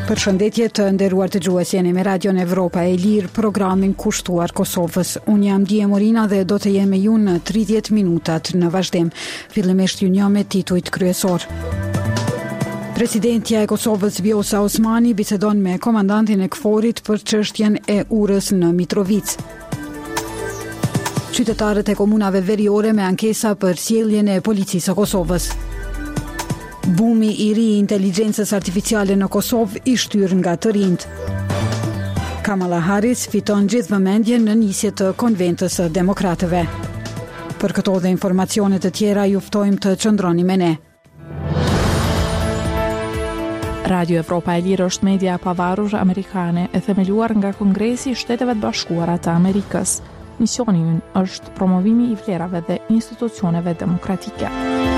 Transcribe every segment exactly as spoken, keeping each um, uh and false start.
Përshëndetje të nderuar dëgjues, jeni me Radion Evropa e Lirë, programin kushtuar Kosovës. Unë jam Dije Morina dhe do të jem me ju në tridhjetë minutat në vazhdim. Fillimisht ju njoh me titujt kryesor. Presidentja e Kosovës Vjosa Osmani bisedon me komandantin e KFOR-it për çështjen e urës në Mitrovic. Qytetarët e komunave veriore me ankesa për sjelljen e policisë së Kosovës. Bumi i ri i inteligjencës artificiale në Kosovë i shtyr nga të rinjt. Kamala Harris fiton gjithë vëmendjen në nisje të konventës së demokratëve. Për këto dhe informacione të tjera ju ftojmë të qëndroni me ne. Radio Evropa e Lirë është media pavarur amerikane e themeluar nga Kongresi i Shteteve të Bashkuara të Amerikës. Misioni i ynë është promovimi i vlerave dhe institucioneve demokratike.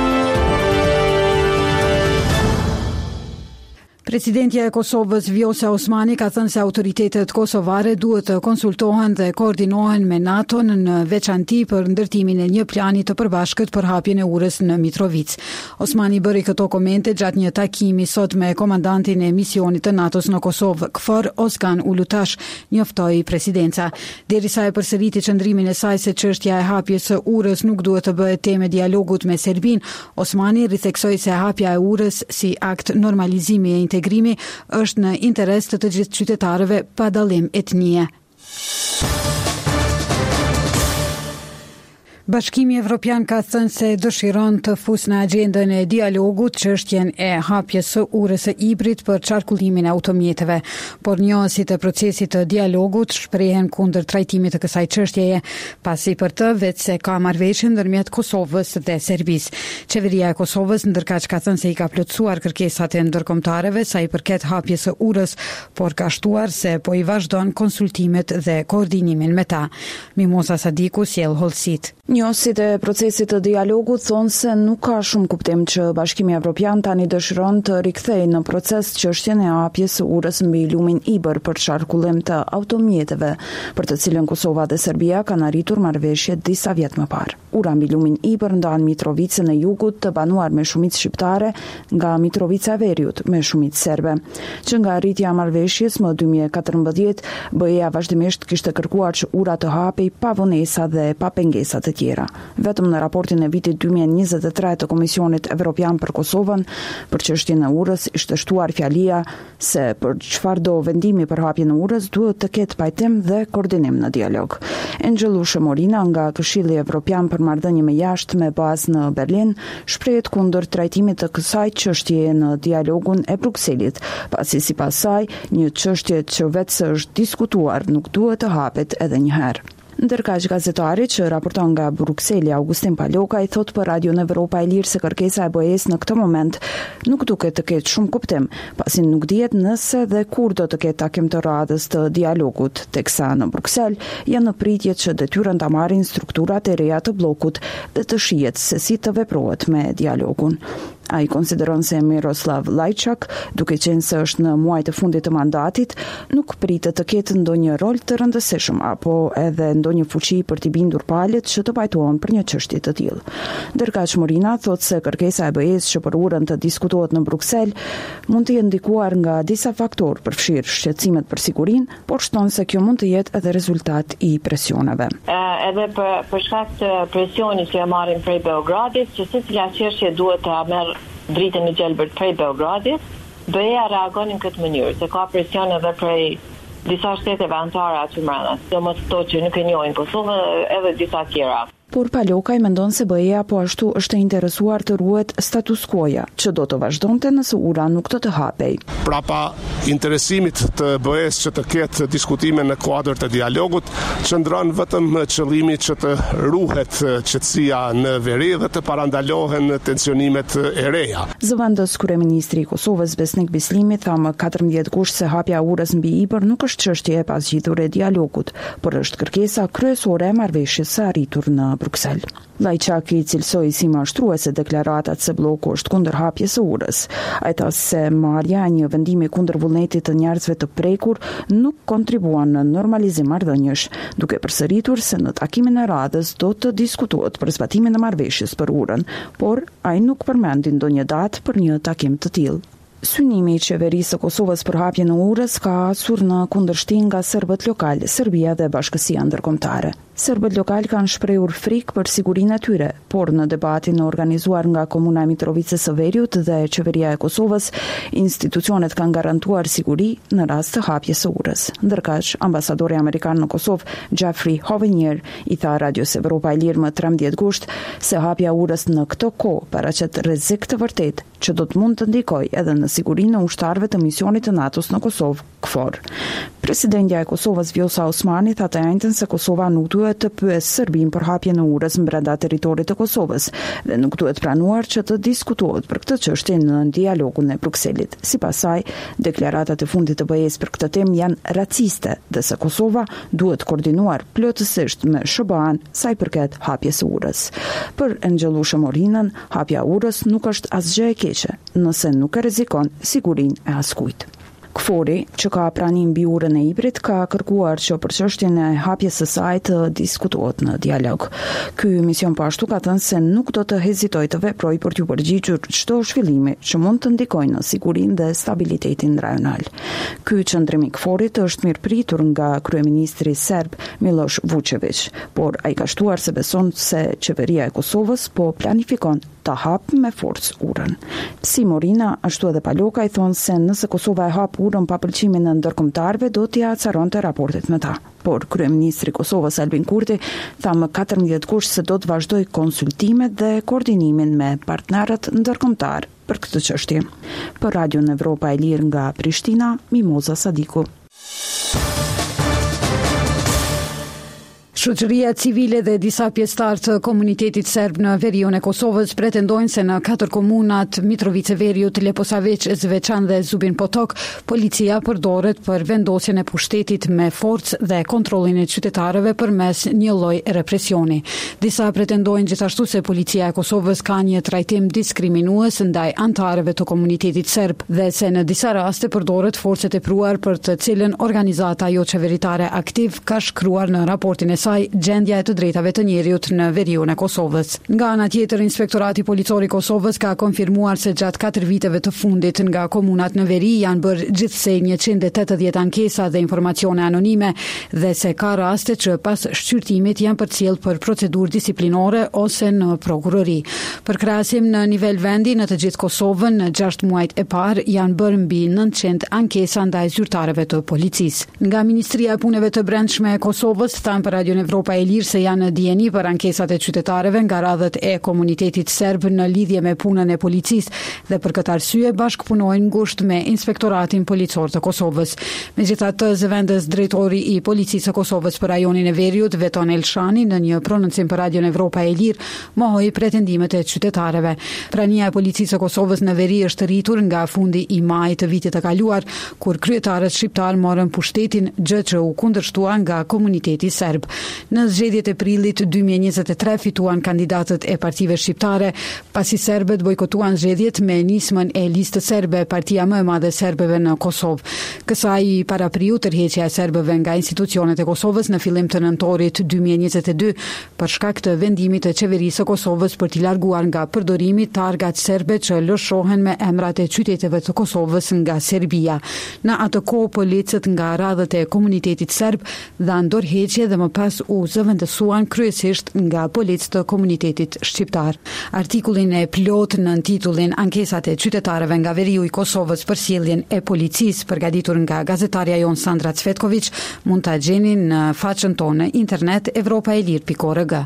Presidentja e Kosovës Vjosa Osmani ka thënë se autoritetet kosovare duhet të konsultohen dhe koordinohen me NATO-n në veçanti për ndërtimin e një plani të përbashkët për hapjen e urës në Mitrovic. Osmani bëri këto komente gjatë një takimi sot me komandantin e misionit të NATO-s në Kosovë, KFOR, Oskan Ulutash, njoftoi presidenca. Derisa e përsëriti qëndrimin e saj se çështja e hapjes së urës nuk duhet të bëhet temë dialogut me Serbinë, Osmani ritheksoi se hapja e urës si akt normalizimi e integrimi është në interes të të gjithë qytetarëve pa dallim etnie. Bashkimi Evropian ka thënë se dëshiron të fusë në agjendën e dialogut çështjen e hapjes së urës së Ibrit për çarkullimin e automjeteve, por njohësit e procesit të dialogut shprehen kundër trajtimit të kësaj çështjeje, pasi për të vetë se ka marrëveshje ndërmjet Kosovës dhe Serbisë. Qeveria e Kosovës ndërkaq ka thënë se i ka plotësuar kërkesat e ndërkombëtarëve sa i përket hapjes së urës, por ka shtuar se po i vazhdon konsultimet dhe koordinimin me ta. Mimosa Sadiku sjell hollësit. Njohësit e procesit të dialogut thonë se nuk ka shumë kuptim që Bashkimi Evropian tani dëshiron të rikthejë në proces çështjen e hapjes së urës mbi lumin Ibër për çarkullim të automjeteve, për të cilën Kosova dhe Serbia kanë arritur marrëveshje disa vjet më parë. Ura mbi lumin Ibër ndan Mitrovicën e Jugut të banuar me shumicë shqiptare nga Mitrovica e Veriut me shumicë serbe. Që nga arritja e marrëveshjes më dy mijë e katërmbëdhjetë, B E A vazhdimisht kishte kërkuar që ura të hapej pa vonesa dhe pa pengesa të tjera. Vetëm në raportin e vitit dy mijë e njëzet e tre të Komisionit Evropian për Kosovën për çështjen e urës ishte shtuar fjalia se për çfarëdo vendimi për hapjen e urës duhet të ketë pajtim dhe koordinim në dialog. Angelo Shemorina nga Këshilli Evropian për marrëdhënie me jashtë me bazë në Berlin shprehet kundër trajtimit të kësaj çështjeje në dialogun e Brukselit, pasi sipas saj një çështje që vetë se është diskutuar nuk duhet të hapet edhe një herë. Ndërkaq gazetari që raporton nga Brukseli, Augustin Paloka, i thot për Radio Evropa e Lirë se kërkesa e B E-s në këtë moment nuk duket të ketë shumë kuptim, pasi nuk dihet nëse dhe kur do të ketë takim të radhës të dialogut, teksa në Bruksel janë në pritje që detyrën ta marrin strukturat e reja të bllokut dhe të shihet se si të veprohet me dialogun. A i konsideron se Miroslav Lajčak, duke qenë se është në muajt e fundit të mandatit, nuk pritet të ketë ndonjë rol të rëndësishëm apo edhe ndonjë fuqi për t'i bindur palët që të pajtohen për një çështje të tillë. Ndërkaq Morina thot se kërkesa e B E-s që për urën të diskutohet në Bruksel mund të jetë ndikuar nga disa faktorë, përfshirë shqetësimet për sigurinë, por shton se kjo mund të jetë edhe rezultat i presioneve. Uh, edhe për, për shkak të presionit që e marrin prej Beogradit, që secila çështje duhet të merr dritën e gjelbërt prej Beogradit, B E A reagon në këtë mënyrë, se ka presion edhe prej disa shteteve anëtare aty brenda, domos ato që nuk e njohin Kosovën edhe disa tjera. Por Palokaj mendon se B E A po ashtu është e interesuar të ruhet status quo-ja, që do të vazhdonte nëse ura nuk do të hapej. Prapa interesimit të B E-s që të ketë diskutime në kuadër të dialogut, qëndron vetëm qëllimi që të ruhet qetësia në veri dhe të parandalohen tensionimet e reja. Zëvendës kryeministri i Kosovës Besnik Bislimi tha më katërmbëdhjetë gusht se hapja e urës mbi Ibër nuk është çështje e pasgjitur e dialogut, por është kërkesa kryesore e marrëveshjes së arritur në Bruksel. Lajçaki cilsoi si mashtruese deklaratat se bloku është kundër hapjes së urës. Ai tha se marrja e një vendimi kundër vullnetit të njerëzve të prekur nuk kontribuan në normalizim marrëdhëniesh, duke përsëritur se në takimin e radhës do të diskutohet për zbatimin e marrëveshjes për urën, por ai nuk përmendi ndonjë datë për një takim të tillë. Synimi i qeverisë së Kosovës për hapjen e urës ka ardhur në kundërshtim nga serbët lokal, Serbia dhe Bashkësia Ndërkombëtare. Serbët lokal kanë shprehur frikë për sigurinë e tyre, por në debatin organizuar nga Komuna e Mitrovicës së Veriut dhe Qeveria e Kosovës, institucionet kanë garantuar siguri në rast të hapjes së urës. Ndërkaq, ambasadori amerikan në Kosovë, Jeffrey Hovenier, i tha Radios Evropa e Lirë më trembëdhjetë gusht se hapja e urës në këtë kohë paraqet rrezik të vërtetë që do të mund të ndikojë edhe në sigurinë e ushtarëve të misionit të NATO-s në Kosovë, KFOR. Presidentja e Kosovës Vjosa Osmani tha të njëjtën se Kosova nuk duhet të pyesë Serbinë për hapjen e urës brenda territorit të Kosovës dhe nuk duhet pranuar që të diskutohet për këtë çështje në dialogun e Brukselit. Sipas saj, deklaratat e fundit të B E S për këtë temë janë raciste dhe se Kosova duhet koordinuar plotësisht me S B A-n sa i përket hapjes së urës. Për Enxhellushe Morinën, hapja e urës nuk është asgjë e keqe, nëse nuk e rrezikon sigurinë e askujt. KFOR-i, që ka pranim mbi urën e Iprit, ka kërkuar që për çështjen e hapjes së saj të diskutohet në dialog. Ky mision po ashtu ka thënë se nuk do të hezitojë të veprojë për t'u përgjigjur çdo zhvillimi që mund të ndikojë në sigurinë dhe stabilitetin rajonal. Ky qendrim i KFOR-it është mirëpritur nga kryeministri serb Miloš Vučević, por ai ka shtuar se beson se qeveria e Kosovës po planifikon të hapë me forcë urën. Si Morina, ashtu edhe Paloka i thonë se nëse Kosova e hap urën pa pëlqimin e ndërkombëtarëve, do t'i acaronte raportet me ta. Por kryeministri i Kosovës Albin Kurti tha më katërmbëdhjetë gusht se do të vazhdojë konsultimet dhe koordinimin me partnerët ndërkombëtar për këtë çështje. Për Radion Evropa e Lirë nga Prishtina, Mimoza Sadiku. Shoqëria civile dhe disa pjesëtar të komunitetit serb në veriun e Kosovës pretendojnë se në katër komunat Mitrovica Veriut, Leposavić, Zvečan dhe Zubin Potok, policia përdoret për vendosjen e pushtetit me forcë dhe kontrollin e qytetarëve përmes një lloji represioni. Disa pretendojnë gjithashtu se policia e Kosovës ka një trajtim diskriminues ndaj anëtarëve të komunitetit serb dhe se në disa raste përdoret forcë e tepruar për të cilën organizata jo qeveritare aktiv ka shkruar në raportin e saj gjendja e të drejtave të njeriut në veriun e Kosovës. Nga ana tjetër, Inspektorati Policor i Kosovës ka konfirmuar se gjatë katër viteve të fundit nga komunat në veri janë bërë gjithsej njëqind e tetëdhjetë ankesa dhe informacione anonime dhe se ka raste që pas shqyrtimit janë përcjell për procedurë disiplinore ose në prokurori. Për krahasim në nivel vendi në të gjithë Kosovën në gjashtë muajt e parë janë bërë mbi nëntëqind ankesa ndaj zyrtarëve të policisë. Nga Ministria e Punëve të Brendshme e Kosovës thanë për Radion Evropa e Lirë se janë në dieni për ankesat e qytetarëve nga radhët e komunitetit serb në lidhje me punën e policisë dhe për këtë arsye bashkëpunojnë ngushtë me Inspektoratin Policor të Kosovës. Megjithatë, zëvendës drejtori i Policisë së Kosovës për rajonin e Veriut, Veton Elshani, në një prononcim për Radion Evropa e Lirë, mohoi pretendimet e qytetarëve. Prania e Policisë së Kosovës në Veri është rritur nga fundi i majit të vitit të kaluar, kur kryetarët shqiptar morën pushtetin, gjë që u kundërshtua nga komuniteti serb. Në zgjedhjet e prillit dy mijë e njëzet e tre fituan kandidatët e partive shqiptare, pasi serbët bojkotuan zgjedhjet me nismën e listës serbe, partia më e madhe serbëve në Kosovë. Kësaj i parapriu tërheqja e serbëve nga institucionet e Kosovës në fillim të nëntorit dy mijë e njëzet e dy për shkak të vendimit të qeverisë së Kosovës për t'i larguar nga përdorimi targat serbe që lëshohen me emrat e qyteteve të Kosovës nga Serbia. Në atë kohë policët nga radhët e komunitetit serb dhanë dorëheqje dhe më pas u zëvendësuan kryesisht nga policë të komunitetit shqiptar. Artikullin e plot në titullin Ankesat e qytetarëve nga veriu i Kosovës për sjelljen e policisë, përgatitur nga gazetarja jon Sandra Cvetković, mund ta gjeni në faqen tonë internet evropaelir pikë org.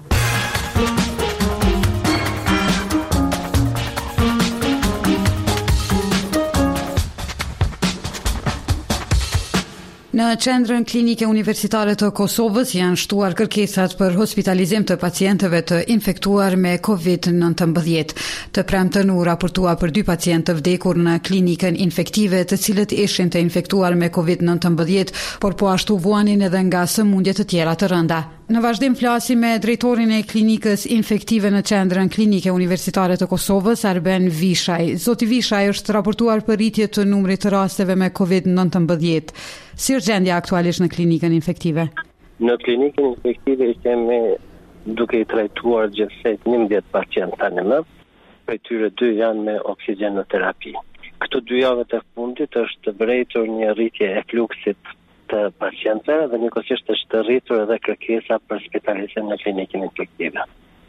Në qendrën klinike universitare të Kosovës janë shtuar kërkesat për hospitalizim të pacientëve të infektuar me kovid nëntëmbëdhjetë. Të premten u raportua për dy pacientë të vdekur në klinikën infektive, të cilët ishin të infektuar me kovid nëntëmbëdhjetë, por po ashtu vuanin edhe nga sëmundje të tjera të rënda. Në vazhdim flasim me drejtorin e klinikës infektive në qendrën klinike universitare të Kosovës, Arben Vishaj. Zoti Vishaj, është raportuar për rritje të numrit të rasteve me kovid nëntëmbëdhjetë. Si është gjendja aktualisht në klinikën infektive? Në klinikën infektive kemi duke i trajtuar gjithsej njëmbëdhjetë pacientë tani më, prej tyre dy janë me oksigjenoterapi. këto dy javët e fundit është vërejtur një rritje e fluksit të pacientëve dhe njëkohësisht është rritur edhe kërkesa për spitalizim në klinikën infektive.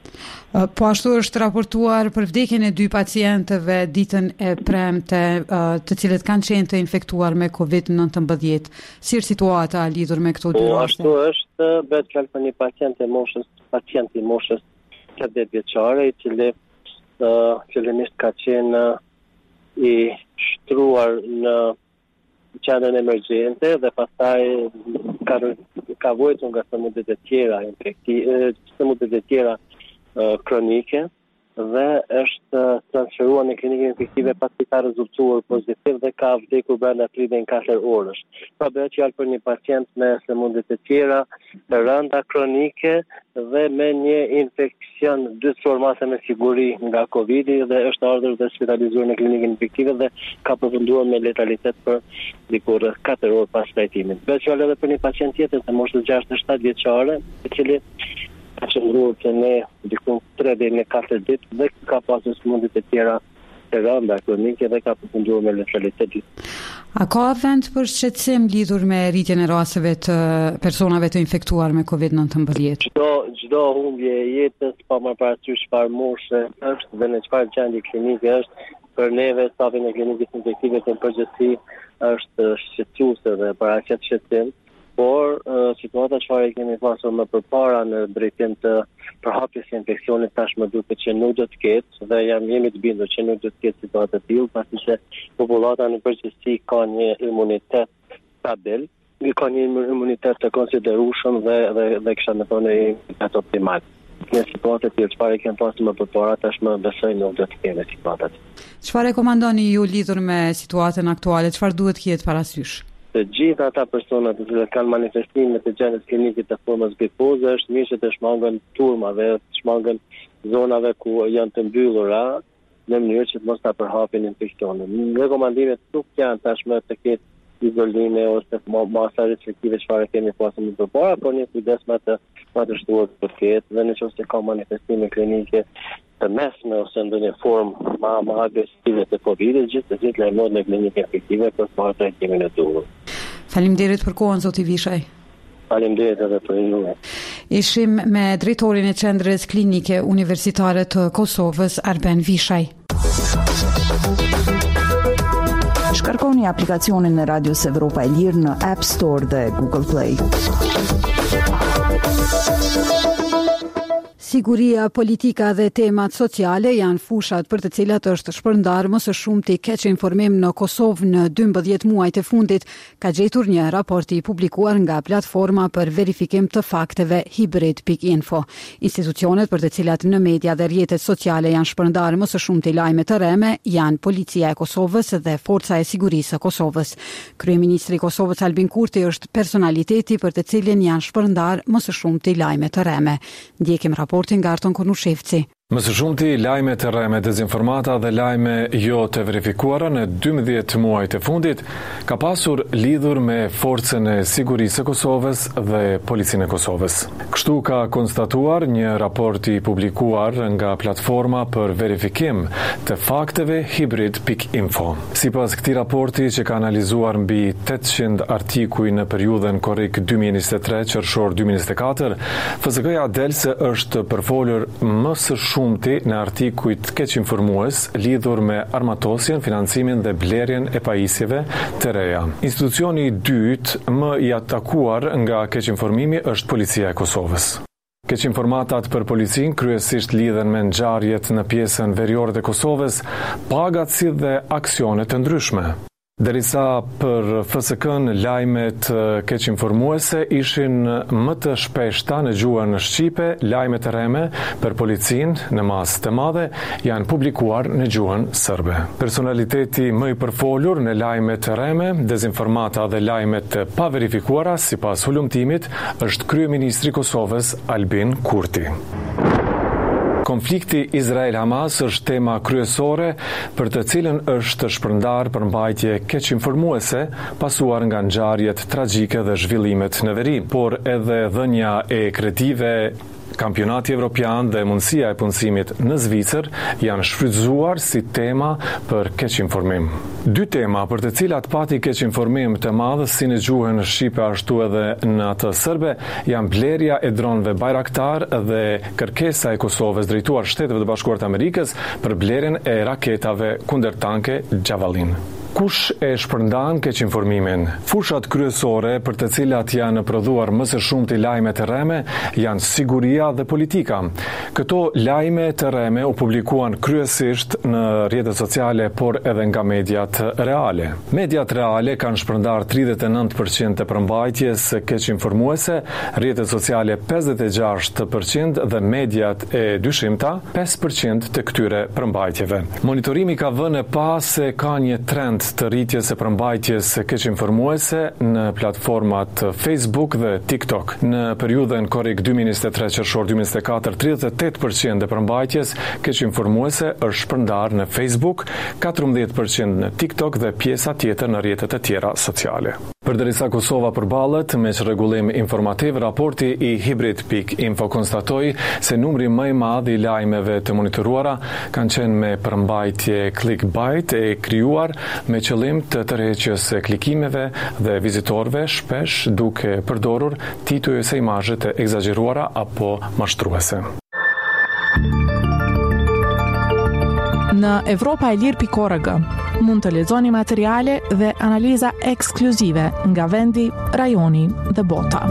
Po ashtu është raportuar për vdekjen e dy pacientëve ditën e premte, të cilët kanë qenë të infektuar me kovid nëntëmbëdhjetë. Si është situata lidhur me këto dy raste? Po ashtu është, bëhet fjalë për një pacient e moshës, pacient i moshës tetëdhjetë vjeçare, i cili uh, fillimisht ka qenë uh, i shtruar në qendrën emergjente dhe pastaj ka ka vojtur nga sëmundjet e tjera infektive, sëmundjet e tjera uh, kronike dhe është uh, transferuar në klinikën infektive pasi ka rezultuar pozitiv dhe ka vdekur brenda tridhjetë e katër orësh. Pra bëhet fjalë për një pacient me sëmundjet e tjera, të rënda kronike dhe me një infekcion dy formate me siguri nga Covidi dhe është ardhur dhe spitalizuar në klinikën infektive dhe ka përfunduar me letalitet për dikur katër orë pas trajtimit. Bëhet fjalë edhe për një pacient tjetër të moshës gjashtëdhjetë e shtatë vjeçare, i cili ka qëndruar të ne diku tre deri në katër ditë dhe ka pasur sëmundjet e tjera të rënda kronike dhe ka përfunduar me letalitet. A ka vend për shqetësim lidhur me rritjen e rasteve të personave të infektuar me kovid nëntëmbëdhjetë? Çdo çdo humbje e jetës pa marrë parasysh çfarë moshe është dhe në çfarë gjendje klinike është, për neve stafin e klinikës infektive të përgjithësi është shqetësuese dhe paraqet shqetësim. Por uh, situata çfarë kemi pasur më përpara në drejtim të përhapjes së infeksionit tashmë duket që nuk do të ketë dhe jam jemi të bindur që nuk do të ketë situatë të tillë pasi që popullata në përgjithësi ka një imunitet stabil, ka një imunitet të konsiderueshëm dhe dhe dhe kisha më thonë imunitet optimal. Në situatë të tillë çfarë kemi pasur më përpara tashmë besoj nuk do të kemi situatat. Çfarë rekomandoni ju lidhur me situatën aktuale? Çfarë duhet të ketë parasysh? Të gjithë ata personat të cilët kanë manifestime të gjendjes klinike të formës gripoze është mirë që të shmangën turmave, të shmangën zonave ku janë të mbyllura në mënyrë që të mos ta përhapin infeksionin. Rekomandimet nuk janë tashmë të ketë izolime ose masa restriktive çfarë kemi pasur më përpara, por një kujdes më të më të shtuar të ketë dhe nëse ka manifestime klinike të mesme ose ndonjë formë më më agresive të Covidit, gjithë të gjithë lajmërohet në klinikën efektive për të marrë trajtimin e duhur. Faleminderit për kohën, zoti Vishaj. Faleminderit edhe për ju. Ishim me drejtorin e Qendrës Klinike Universitare të Kosovës, Arben Vishaj. Shkarkoni aplikacionin e Radios Evropa e Lirë në App Store dhe Google Play. Siguria, politika dhe temat sociale janë fushat për të cilat është shpërndar më së shumti keq informim në Kosovë në dymbëdhjetë muajt e fundit, ka gjetur një raport i publikuar nga platforma për verifikim të fakteve hibrid pikë info. Institucionet për të cilat në media dhe rrjetet sociale janë shpërndar më së shumti lajme të rreme janë Policia e Kosovës dhe Forca e Sigurisë së Kosovës. Kryeministri i Kosovës Albin Kurti është personaliteti për të cilin janë shpërndar më së shumti lajme të rreme. Ndjekim raport nga Arton Konushevci. Më së shumti lajme të rreme, dezinformata dhe lajme jo të verifikuara në dymbëdhjetë muajt e fundit ka pasur lidhur me Forcën e Sigurisë së Kosovës dhe Policinë e Kosovës. Kështu ka konstatuar një raport i publikuar nga platforma për verifikim të fakteve hibrid pikë info. Sipas këtij raporti që ka analizuar mbi tetëqind artikuj në periudhën korrik dy mijë e njëzet e tre qershor dy mijë e njëzet e katër, F S K-ja del se është përfolur më së shumti në artikujt keq informues lidhur me armatosjen, financimin dhe blerjen e pajisjeve të reja. Institucioni i dytë më i atakuar nga keq informimi është Policia e Kosovës. Keq informatat për policinë kryesisht lidhen me ngjarjet në pjesën veriore të Kosovës, pagat si dhe aksione të ndryshme. Derisa për F S K-n lajmet keq informuese ishin më të shpeshta në gjuhën shqipe, lajmet e rreme për policinë në masë të madhe janë publikuar në gjuhën serbe. Personaliteti më i përfolur në lajmet e rreme, dezinformata dhe lajmet të paverifikuara sipas hulumtimit është kryeministri i Kosovës Albin Kurti. Konflikti Izrael-Hamas është tema kryesore për të cilën është shpërndar përmbajtje keq informuese pasuar nga ngjarjet tragjike dhe zhvillimet në veri, por edhe dhënia e kredive kampionati evropian dhe mundësia e punësimit në Zvicër janë shfrytzuar si tema për keq informim. Dy tema për të cilat pati keq informim të madh si në gjuhën shqipe ashtu edhe në atë serbe janë blerja e dronëve Bayraktar dhe kërkesa e Kosovës drejtuar Shteteve të Bashkuara të Amerikës për blerjen e raketave kundërtanke Javelin. Kush e shpërndan keq informimin? Fushat kryesore për të cilat janë prodhuar më së shumti lajme të rreme janë siguria dhe politika. Këto lajme të rreme u publikuan kryesisht në rrjetet sociale, por edhe nga mediat reale. Mediat reale kanë shpërndar tridhjetë e nëntë përqind të përmbajtjes keq informuese, rrjetet sociale pesëdhjetë e gjashtë përqind dhe mediat e dyshimta pesë përqind të këtyre përmbajtjeve. Monitorimi ka vënë pas se ka një trend të rritjes e përmbajtjes keq informuese në platformat Facebook dhe TikTok. Në periudhën korrik dy mijë e njëzet e tre qershor dy mijë e njëzet e katër, tridhjetë e tetë përqind e përmbajtjes keq informuese është shpërndar në Facebook, katërmbëdhjetë përqind në TikTok dhe pjesa tjetër në rrjetet e tjera sociale. Përderisa Kosova përballet me çrregullim informativ, raporti i Hybrid pikë info konstatoi se numri më i madh i lajmeve të monitoruara kanë qenë me përmbajtje clickbait e krijuar me qëllim të tërheqjes së klikimeve dhe vizitorëve, shpesh duke përdorur tituj ose imazhe të egzageruara apo mashtruese. Në Evropa e Lirë pikë org mund të lexoni materiale dhe analiza ekskluzive nga vendi, rajoni dhe bota.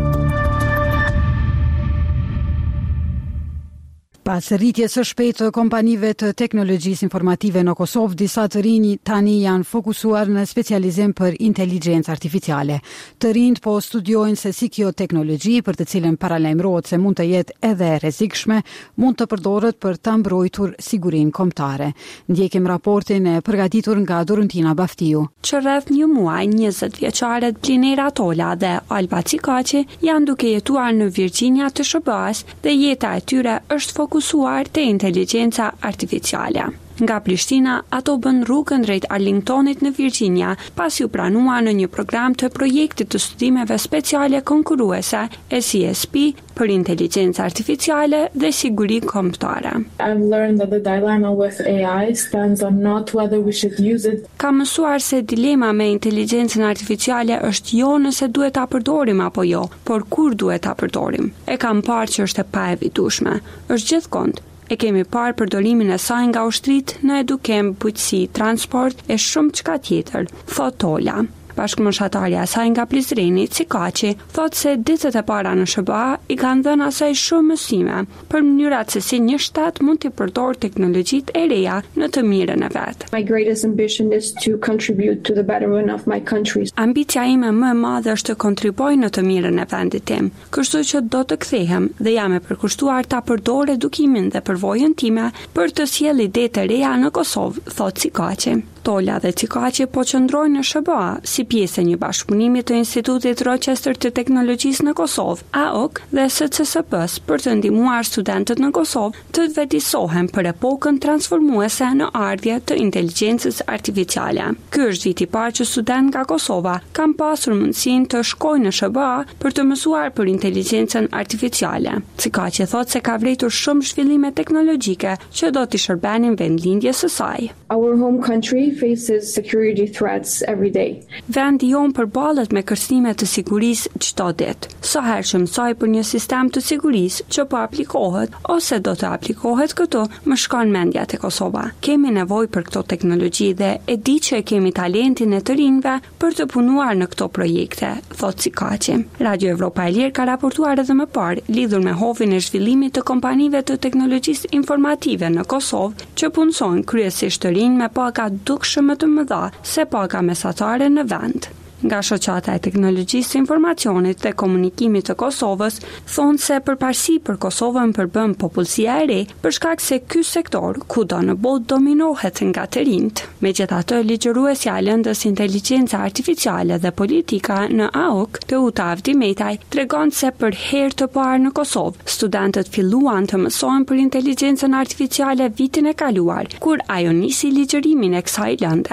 Pas rritjes së shpejtë të kompanive të teknologjisë informative në Kosovë, disa të rinj tani janë fokusuar në specializim për inteligjencë artificiale. Të rinjt po studiojnë se si kjo teknologji, për të cilën paralajmërohet se mund të jetë edhe e rrezikshme, mund të përdoret për ta mbrojtur sigurinë kombëtare. Ndjekim raportin e përgatitur nga Doruntina Baftiu. Që rreth një muaj, njëzet vjeçaret Blinera Tola dhe Alba Cikaçi janë duke jetuar në Virginia të Sh B A-s dhe jeta e tyre është fokusuar te inteligjenca artificiale. Nga Prishtina, ato bën rrugën drejt Arlingtonit në Virginia, pasi u pranua në një program të projektit të studimeve speciale konkurruese E C S P për inteligjencë artificiale dhe siguri kombëtare. I've learned that the dilemma with A I stands on not whether we should use it. Ka mësuar se dilema me inteligjencën artificiale është jo nëse duhet ta përdorim apo jo, por kur duhet ta përdorim. E kam parë që është e paevitueshme. Është gjithkund. E kemi parë përdorimin e saj nga ushtrit në edukim, bujqësi, transport e shumë çka tjetër, thot Tola. Bashkëmoshatarja e saj nga Prizreni, Cikaçi, thot se ditët e para në Sh B A i kanë dhënë asaj shumë mësime për mënyrat se si një shtat mund të përdorë teknologjitë e reja në të mirën e vet. My greatest ambition is to contribute to the betterment of my country. Ambicia ime më e madhe është të kontribuoj në të mirën e vendit tim, kështu që do të kthehem dhe jam e përkushtuar ta përdor edukimin dhe përvojën time për të sjellë ide të reja në Kosovë, thot Cikaçi. Tola dhe Cikaçi po qëndrojnë në Sh B A si pjesë e një bashkëpunimi të Institutit Rochester të Teknologjisë në Kosovë, A O K dhe S C S P-s për të ndihmuar studentët në Kosovë të vetëdijsohen për epokën transformuese në ardhje të inteligjencës artificiale. Ky është viti i parë që student nga Kosova kanë pasur mundësinë të shkojnë në Sh B A për të mësuar për inteligjencën artificiale. Cikaçi thotë se ka vërtetur shumë zhvillime teknologjike që do t'i shërbenin vendlindjes së saj. Our home country faces security threats every day. Vendi jon përballet me kërcënime të sigurisë çdo ditë. Sa herë që mësoj për një sistem të sigurisë që po aplikohet ose do të aplikohet këtu, më shkon mendja te Kosova. Kemi nevojë për këto teknologji dhe e di që e kemi talentin e të rinjve për të punuar në këto projekte, thot Cikaçi. Radio Evropa e Lirë ka raportuar edhe më parë lidhur me hovin e zhvillimit të kompanive të teknologjisë informative në Kosovë që punësojnë kryesisht të rinj me paga dukshme të mëdha se paga mesatare në vend. Nga shoqata e teknologjisë së informacionit dhe komunikimit të Kosovës thonë se përparësi për Kosovën përbën popullsia e re për shkak se ky sektor kudo në botë dominohet nga të rinjt. Megjithatë, ligjëruesja e lëndës inteligjenca artificiale dhe politika në A O K, Teuta Avdi Metaj, tregon se për herë të parë në Kosovë studentët filluan të mësojnë për inteligjencën artificiale vitin e kaluar, kur ajo nisi ligjërimin e kësaj lënde.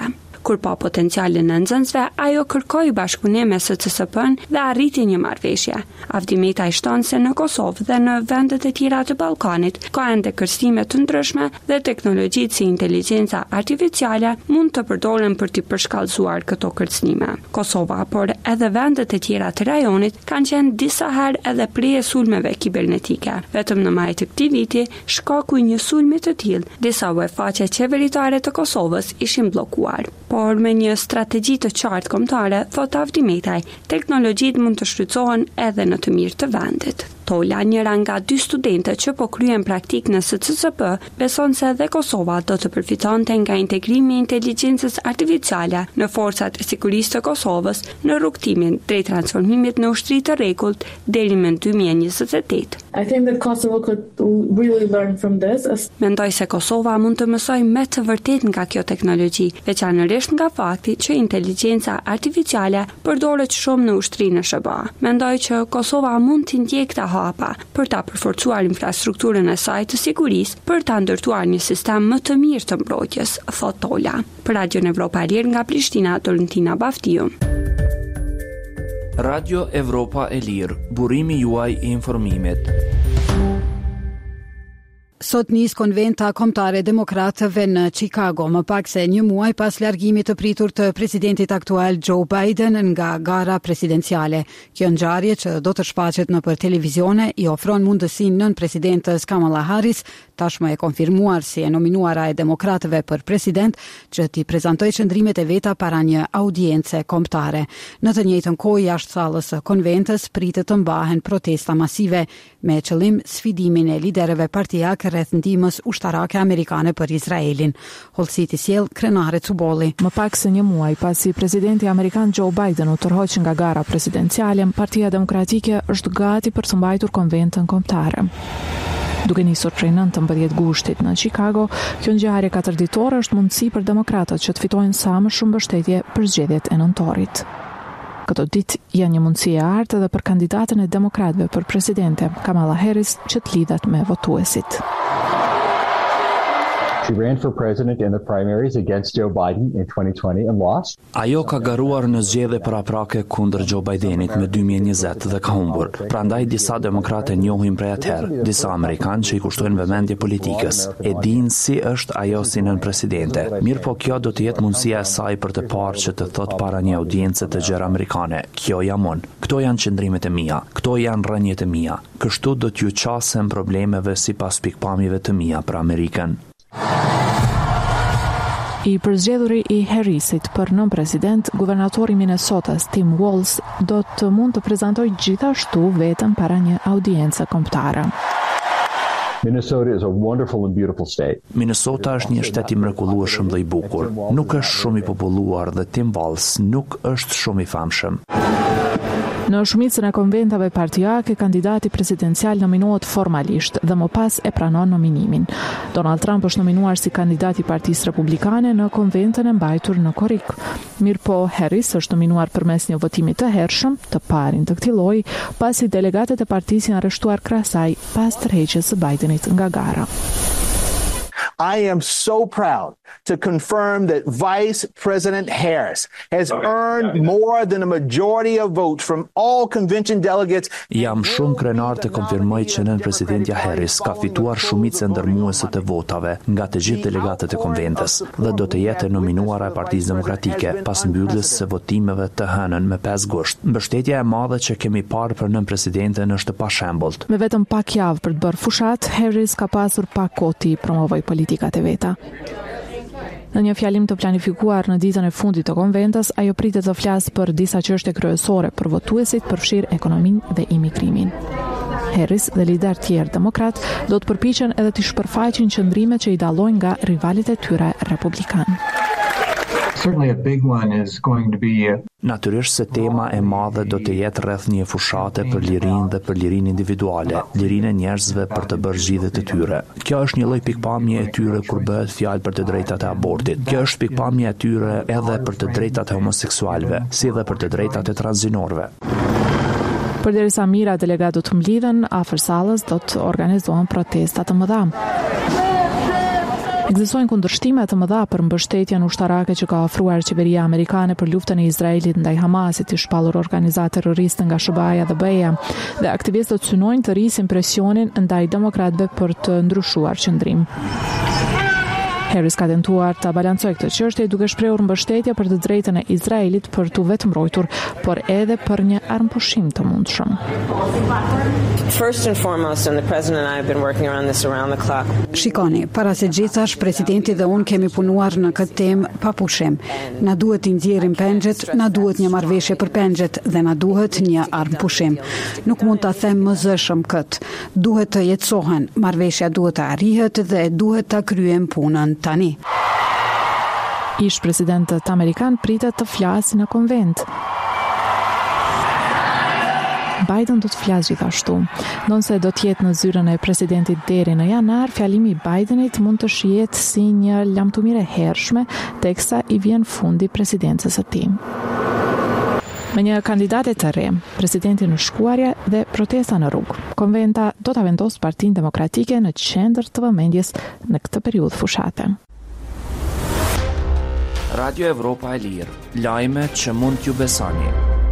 Kur pa potencialin e nxënësve, ajo kërkoi bashkëpunim me S C S P-n dhe arriti një marrëveshje. Avdi Metaj shton se në Kosovë dhe në vendet e tjera të Ballkanit ka ende kërcënime të ndryshme dhe teknologjitë si inteligjenca artificiale mund të përdoren për të përshkallëzuar këto kërcënime. Kosova, por edhe vendet e tjera të rajonit kanë qenë disa herë edhe prije sulmeve kibernetike. Vetëm në maj të këtij viti, shkaku i një sulmi të tillë, disa webfaqe qeveritare të Kosovës ishin bllokuar. Por me një strategji të qartë kombëtare, thot Avdi Metaj, teknologjitë mund të shfrytëzohen edhe në të mirë të vendit. Tola, njëra nga dy studente që po kryen praktik në S C S P, beson se edhe Kosova do të përfitonte nga integrimi i inteligjencës artificiale në forcat e sigurisë të Kosovës në rrugtimin drejt transformimit në ushtri të rregullt deri në dy mijë e njëzet e tetë. I think that Kosovo could really learn from this. Mendoj se Kosova mund të mësojë me të vërtetë nga kjo teknologji, veçanërisht nga fakti që inteligjenca artificiale përdoret shumë në ushtrinë e S B A. Mendoj që Kosova mund të ndjekë këta hapa për ta përforcuar infrastrukturën e saj të sigurisë, për ta ndërtuar një sistem më të mirë të mbrojtjes, thot Tola. Për Radion Evropa e Lirë nga Prishtina, Dolentina Baftiu. Radio Evropa e Lirë, burimi juaj i informimit. Sot nis konventa kombëtare demokratëve në Chicago, më pak se një muaj pas largimit të pritur të presidentit aktual Joe Biden nga gara presidenciale. Kjo ngjarje që do të shfaqet nëpër televizione i ofron mundësinë nën presidentës Kamala Harris, tashmë e konfirmuar si e nominuara e demokratëve për president, që t'i prezantojë qëndrimet e veta para një audience kombëtare. Në të njëjtën kohë jashtë sallës së konventës pritet të mbahen protesta masive me qëllim sfidimin e liderëve partijak rreth ndihmës ushtarake amerikane për Izraelin. Holsiti sjell Krenare Cubolli. Më pak se një muaj pasi presidenti amerikan Joe Biden u tërhoq nga gara presidenciale, Partia Demokratike është gati për të mbajtur konventën kombëtare. Duke nisur prej nëntëmbëdhjetë gushtit në Chicago, kjo ngjarje katërditore është mundësi për demokratët që të fitojnë sa më shumë mbështetje për zgjedhjet e nëntorit. Këto ditë janë një mundësi e artë edhe për kandidatën e demokratëve për presidente, Kamala Harris, që të lidhet me votuesit. She ran for president in the primaries against Joe Biden in twenty twenty and lost. Ajo ka garuar në zgjedhje paraprake kundër Joe Bidenit me dy mijë e njëzet dhe ka humbur. Prandaj disa demokrate njohin prej atëherë, disa amerikanë që i kushtojnë vëmendje politikës, e dinë si është ajo si nën presidente. Mirë po kjo do të jetë mundësia e saj për të parë që të thot para një audience të gjerë amerikane, kjo jam unë, këto janë qëndrimet e mia, këto janë rënjet e mia. Kështu do t'ju qasem problemeve sipas pikpamjeve të mia për Amerikën. I përzgjedhuri i Harrisit për nën president, guvernatori i Minnesotas Tim Walz do të mund të prezantojë gjithashtu veten para një audience kombëtare. Minnesota is a wonderful and beautiful state. Minnesota është një shtet i mrekullueshëm dhe i bukur. Nuk është shumë i populluar dhe Tim Walz nuk është shumë i famshëm. Në shumicën e konventave partijake, kandidati presidencial nominohet formalisht dhe më pas e pranon nominimin. Donald Trump është nominuar si kandidat i Partisë Republikane në konventën e mbajtur në Korrik. Mirëpo Harris është nominuar përmes një votimi të hershëm, të parin të këtij lloji, pasi delegatët e partisë janë arrestuar krahasaj pas tërheqjes së Bidenit nga gara. I am so proud to confirm that Vice President Harris has earned more than a majority of votes from all convention delegates. Jam shumë krenar të konfirmoj që nën presidentja Harris ka fituar shumicën ndërmuese të votave nga të gjithë delegatët e konventës dhe do të jetë nominuara e Partisë Demokratike pas mbylljes së votimeve të hënën me pesë gusht. Mbështetja e madhe që kemi parë për nën presidenten është pa shembull. Me vetëm pak javë për të bërë fushat, Harris ka pasur pak kohë të promovojë politikat e veta. Në një fjalim të planifikuar në ditën e fundit të konventës, ajo pritet të flasë për disa çështje kryesore për votuesit, përfshirë ekonominë dhe imigrimin. Harris dhe lider tjerë demokrat do të përpiqen edhe të shpërfaqin qëndrimet që i dallojnë nga rivalit e tyre republikan. Certainly a big one is going to be Natyrisht se tema e madhe do të jetë rreth një fushate për lirinë dhe për lirinë individuale, lirinë e njerëzve për të bërë zgjidhjet e tyre. Kjo është një lloj pikpamje e tyre kur bëhet fjalë për të drejtat e abortit. Kjo është pikpamje e tyre edhe për të drejtat e homoseksualëve, si edhe për të drejtat e transgjenorëve. Përderisa mira delegatë do të mlidhen afër sallës, do të organizohen protesta të mëdha. Ekzistojnë kundërshtime të mëdha për mbështetjen ushtarake që ka ofruar qeveria amerikane për luftën e Izraelit ndaj Hamasit, i shpallur organizatë terroriste nga S B A-ja dhe B E-ja, dhe aktivistët synojnë të rrisin presionin ndaj demokratëve për të ndryshuar qëndrim. Harris ka tentuar të balancojë këtë çështje duke shprehur mbështetje për të drejtën e Izraelit për të vetëmbrojtur, por edhe për një armpushim të mundshëm. First and foremost, and the president and I have been working around this around the clock. Shikoni, para se gjithash, presidenti dhe unë kemi punuar në këtë temë pa pushim. Na duhet të nxjerrim pengjet, na duhet një marrëveshje për pengjet dhe na duhet një armpushim. Nuk mund ta them më zëshëm kët. Duhet të jetësohen, marrëveshja duhet të arrihet dhe duhet ta kryejmë punën tani. Ish presidentët amerikan pritet të flasë në konvent. Biden do të flasë gjithashtu. Ndonse do të jetë në zyrën e presidentit deri në janar, fjalimi i Bidenit mund të shihet si një lamtumire hershme, teksa i vjen fundi presidencës së tij. Me një kandidate të re, presidenti në shkuarje dhe protesta në rrugë. Konventa do ta vendosë Partinë Demokratike në qendër të vëmendjes në këtë periudhë fushate. Radio Evropa e Lirë, lajme që mund t'ju besoni.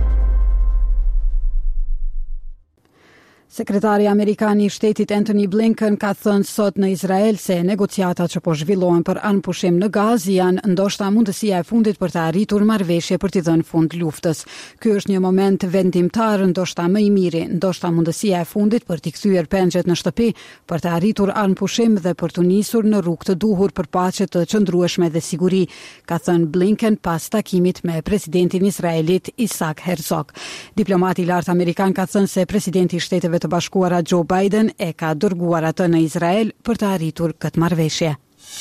Sekretari Amerikan i Shtetit Antony Blinken ka thënë sot në Izrael se negociatat që po zhvillohen për anëpushim në Gazë janë ndoshta mundësia e fundit për të arritur marrëveshje për t'i dhënë fund luftës. Ky është një moment vendimtar, ndoshta më i miri, ndoshta mundësia e fundit për t'i kthyer pengjet në shtëpi, për të arritur anëpushim dhe për të nisur në rrugë të duhur për paqe të qëndrueshme dhe siguri, ka thënë Blinken pas takimit me presidentin Izraelit Isaac Herzog. Diplomati i lartë amerikan ka thënë se presidenti i Shteteve të Bashkuara Joe Biden e ka dërguar atë në Izrael për të arritur këtë marrëveshje.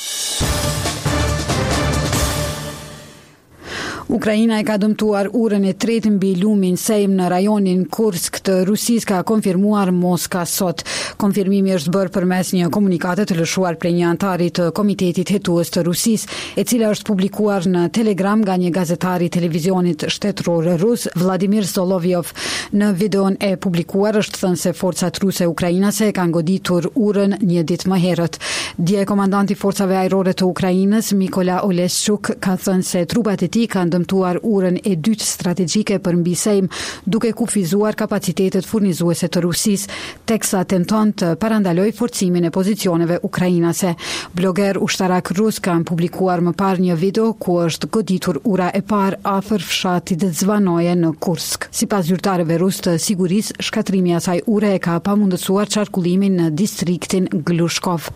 Ukraina e ka dëmtuar urën e tretë mbi lumin Sejm në rajonin Kursk të Rusisë, ka konfirmuar Moska sot. Konfirmimi është bërë përmes një komunikate të lëshuar prej një antari të Komitetit Hetues të Rusisë, e cila është publikuar në Telegram nga një gazetar i televizionit shtetëror rus, Vladimir Solovjov. Në videon e publikuar është thënë se forcat ruse ukrainase kanë goditur urën një ditë më herët. Dje komandanti forcave ajrore të Ukrainës, Mikola Oleschuk, ka thënë se trupat e tij kanë dëmtuar urën e dytë strategjike për mbi Sejm, duke kufizuar kapacitetet furnizuese të Rusisë, teksa tenton të parandaloj forcimin e pozicioneve ukrainase. Bloger ushtarak rus kanë publikuar më parë një video ku është goditur ura e parë afër fshatit Zvanoje në Kursk. Sipas zyrtarëve rus të sigurisë, shkatrimi i asaj ure e ka pamundësuar qarkullimin në distriktin Glushkov.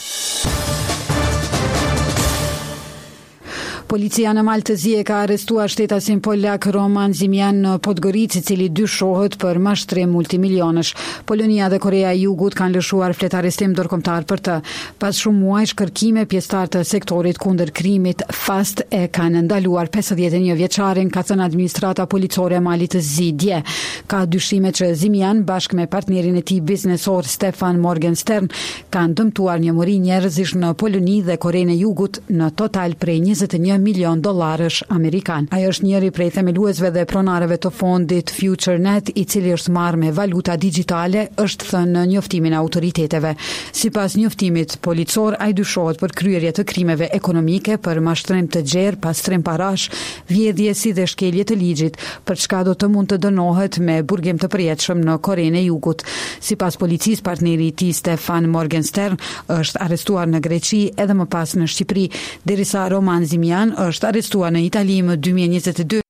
Policia në Malë të Zi e ka arrestuar shtetasin polak Roman Zimian në Podgorica, i cili dyshohet për mashtrim multimilionësh. Polonia dhe Korea e Jugut kanë lëshuar flet arrestim ndërkombëtar për të. Pas shumë muajsh kërkime, pjesëtar të sektorit kundër krimit FAST e kanë ndaluar pesëdhjetë e një vjeçarin, ka thënë administrata policore e Malit të Zi dje. Ka dyshime që Zimian bashkë me partnerin e tij biznesor Stefan Morgenstern kanë dëmtuar një muri njerëzish në Poloni dhe Korenë e Jugut në total prej njëzet e një milion dollarësh amerikan. Ai është njëri prej themeluesve dhe pronarëve të fondit FutureNet, i cili është marrë me valuta digjitale, është thënë në njoftimin e autoriteteve. Sipas njoftimit policor, ai dyshohet për kryerje të krimeve ekonomike, për mashtrim të gjerë, pastrim parash, vjedhje si dhe shkelje të ligjit, për çka do të mund të dënohet me burgim të përjetshëm në Korenë e Jugut. Sipas policisë, partneri i tij Stefan Morgenstern është arrestuar në Greqi edhe më pas në Shqipëri, derisa Roman Zimian është arrestuar në Itali më dy mijë e njëzet e dy.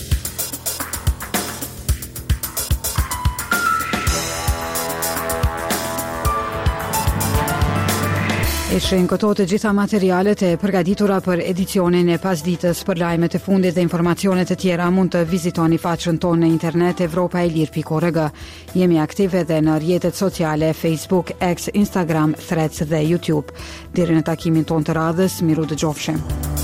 Ishin këto të gjitha materialet e përgatitura për edicionin e pasditës. Për lajmet e fundit dhe informacionet e tjera mund të vizitoni faqen tonë në internet evropa e lir pikë org. Jemi aktive dhe në rrjetet sociale Facebook, X, Instagram, Threads dhe YouTube. Deri në takimin tonë të radhës, miru dëgjofshim.